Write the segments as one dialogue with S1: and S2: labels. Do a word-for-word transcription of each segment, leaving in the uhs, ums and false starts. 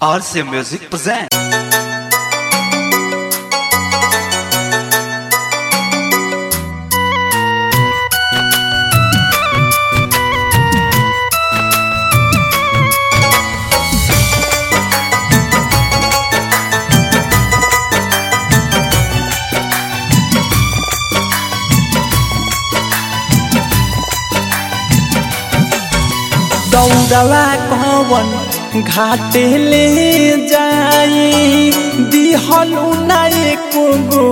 S1: R C Music present.
S2: दौड़वा कवन घाटे ले जाई दिहलु ना एको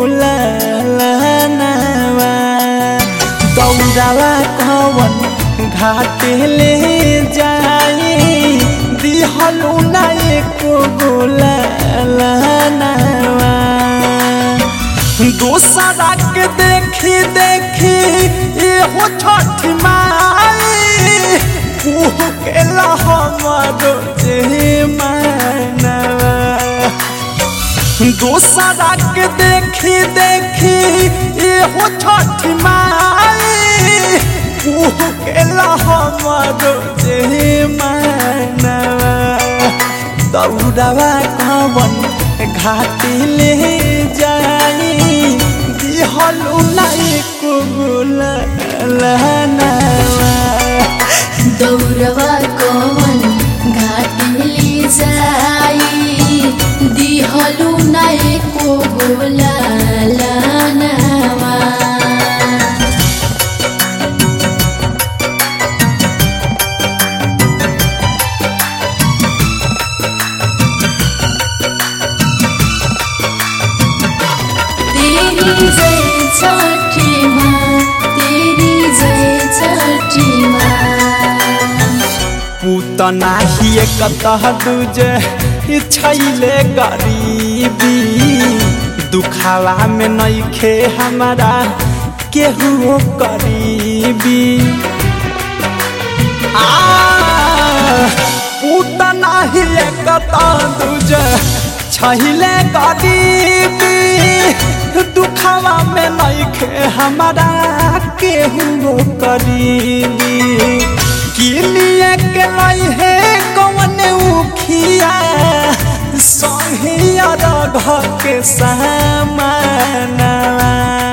S2: गोलावा। दौड़वा कवन घाटे ले जाई दिहलु ना एको गोलावा। दोसरा के देखी देखी ये हो छठ माई केला हमारो जमानवा। दोसरा के देखी देखी ये हो छठ माई केला हमारो जमानवा। दौड़वा कवन घाटी ले जाई दिहलु ना एको गोलावा।
S3: दौड़वा कवन घाटी ले जाई दिहलु ना एको गोलावा। तेरी जय छठी माँ, तेरी जय छठी माँ।
S2: पूतना ही कतह दूजे छैले गरीबी दुखावा में नइखे हमारा केहू करीबी। आ पूतना ही कतह दूजे छैले गरीबी दुखावा में नइखे हमारा केहू करीबी। किलिए के लाई है कौन उखिया सहिया रघ के सामनवा।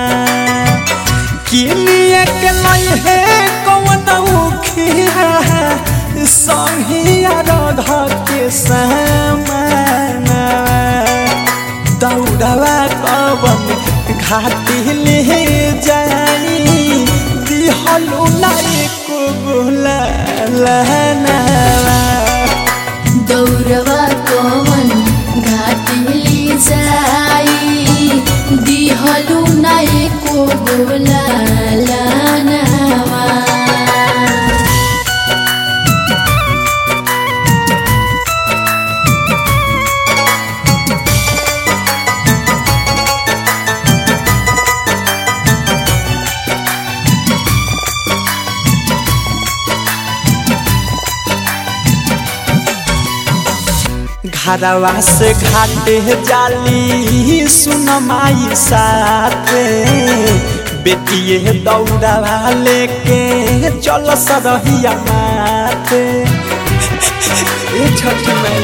S2: किलिए के लाई है कौन उखिया सहिया रघ के सामनवा। दौड़वा कवन घाटी ले जाई दिहलु ना एको गोलावा।
S3: दौड़वा कवन घाटी ले जाई दिहलु ना एको गोलावा।
S2: घरवा से घाटे जाली सुन माई साथे बेटिए दौड़वा लेके चल सरहिया माथे। ए छठ माई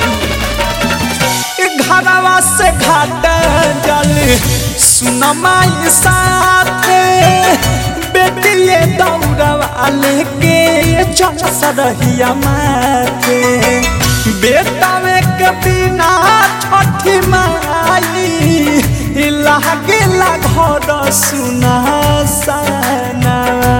S2: घरवा से घाटे जाली सुन माई साथे बेटिए दौड़वा लेके चल सरहिया माथे। बेटावे के बिना छठी माई लागेला घर सुना सना।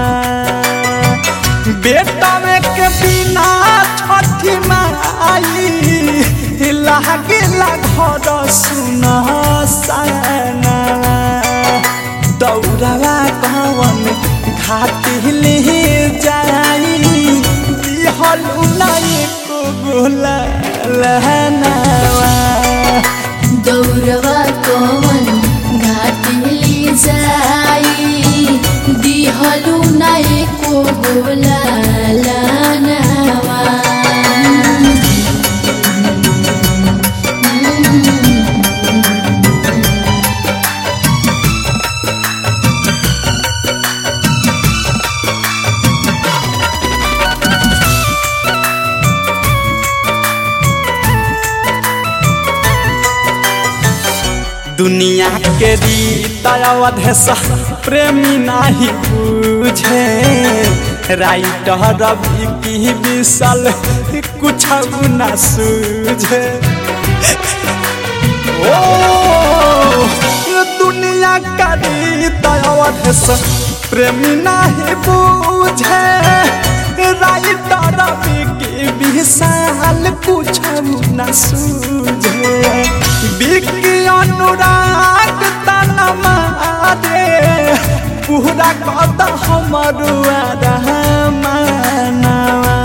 S2: बेटावे के बिना छठी माई लागेला घर सुना सना। दौड़वा कवन घाटी ले जाई दिहलु ना एको गोलावा।
S3: दौड़वा कवन घाटी ले जाई दिहलु ना एको गोलावा।
S2: दुनिया के रीत अवधेश प्रेमी नहीं बुझे राइटर रवि की विशाल कुछ न सूझे ओ दुनिया का रीत अवधेश प्रेमी नहीं बुझे राइटर रवि की विशाल कुछ न सूझे बिकी अनुराग तना मारे पूरा कद हमरो रहमानवा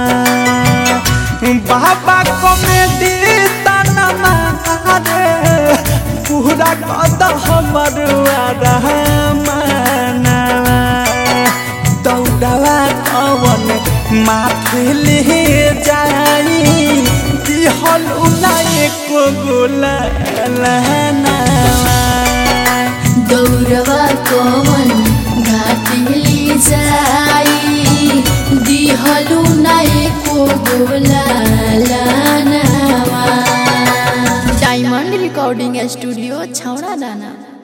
S2: बाबा कॉमेडी तना मारे पूरा कद हमरो रहमानवा दौड़वा कवन माथे ले जाई दिहलु ना एको गोलनावा
S3: दौड़वा कवन घाटिली जाई दिहलु ना एको गोलनावा। डायमंड रिकॉर्डिंग स्टूडियो छौड़ा दाना।